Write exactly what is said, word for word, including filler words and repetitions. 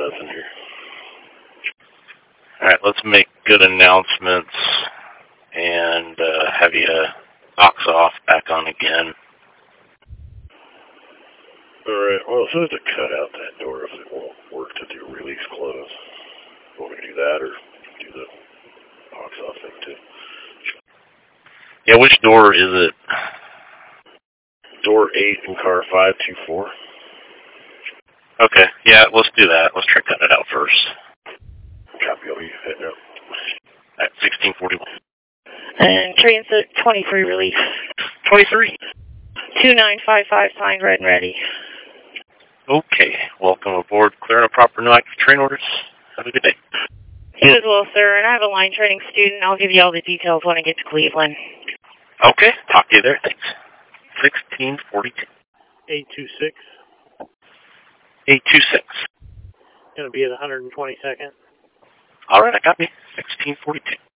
nothing here. Alright, let's make good announcements and uh, have you box off back on again. Alright, well, it says to cut out that door if it won't work to do release close. Want me to do that or do the box off thing too? Yeah, which door is it? Door eight in car five two four. Okay, yeah, let's do that. Let's try cutting it out first. Copy of you heading up. At sixteen forty-one. And transit twenty-three release. twenty-three. two nine five five signed red and ready. Okay, welcome aboard. Clear and proper no active train orders. Have a good day. You as well, sir. And I have a line training student. I'll give you all the details when I get to Cleveland. Okay, talk to you there. Thanks. sixteen forty-two. eight two six. eight two six. Going to be at one hundred twenty-second. All right, I got me. sixteen forty-two.